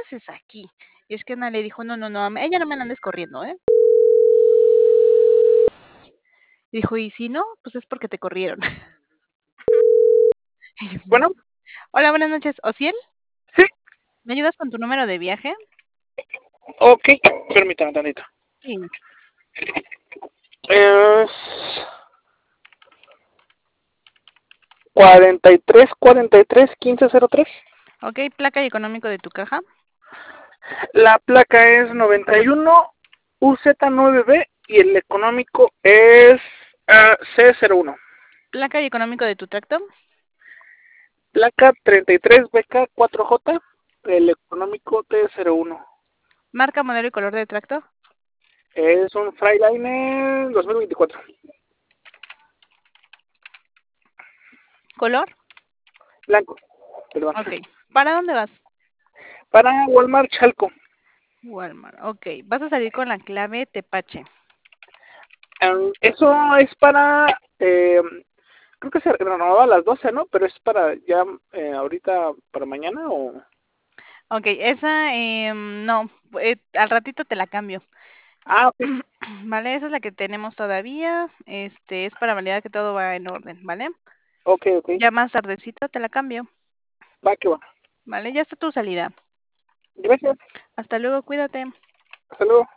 haces aquí? Y es que Ana le dijo, no, a ella no me la andes corriendo, ¿eh? Dijo, y si no, pues es porque te corrieron. Bueno, Hola, buenas noches. ¿Ociel? sí, ¿Me ayudas con tu número de viaje? ok, permítame tantito. Sí. Es 4343-1503. Ok, placa y económico de tu caja. La placa es 91 UZ9B y el económico es C01. Placa y económico de tu tracto. Placa 33BK4J, el económico T01. Marca, modelo y color de tracto. Es un Freightliner 2024. ¿Color? Blanco, perdón. Ok. ¿Para dónde vas? Para Walmart Chalco. Walmart. Ok. Vas a salir con la clave Tepache. Eso es para, creo que se renovaba a las 12, ¿no? Pero es para ya ahorita, para mañana o... Ok, esa, no, al ratito te la cambio. Ah, ok, Vale, esa es la que tenemos todavía. Es para validar que todo va en orden, ¿vale? ok. Ya más tardecito te la cambio. Va que va. Vale, ya está tu salida. Gracias. Hasta luego, cuídate. Hasta luego.